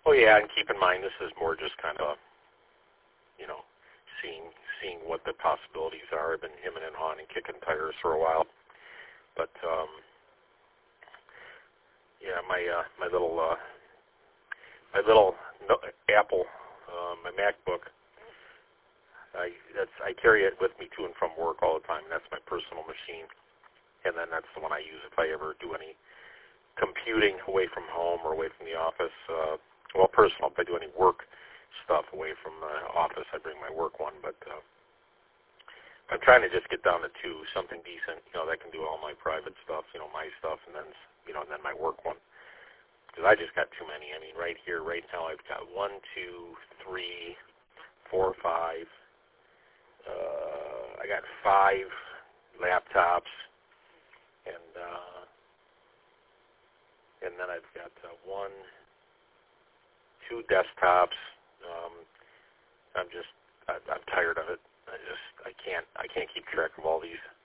Oh yeah, and keep in mind this is more just kind of, you know, seeing what the possibilities are. I've been hemming and hawing and kicking tires for a while, but yeah, my little Apple, my MacBook. I carry it with me to and from work all the time. That's my personal machine, and then that's the one I use if I ever do any computing away from home or away from the office. Well, personal, if I do any work stuff away from the office, I bring my work one. But I'm trying to just get down to two, something decent, you know, that can do all my private stuff, you know, my stuff, and then, you know, and then my work one. Because I just got too many. I mean, right here, right now, I've got 1, 2, 3, 4, 5. I got 5 laptops, and then I've got 1, 2 desktops. I'm tired of it. I can't keep track of all these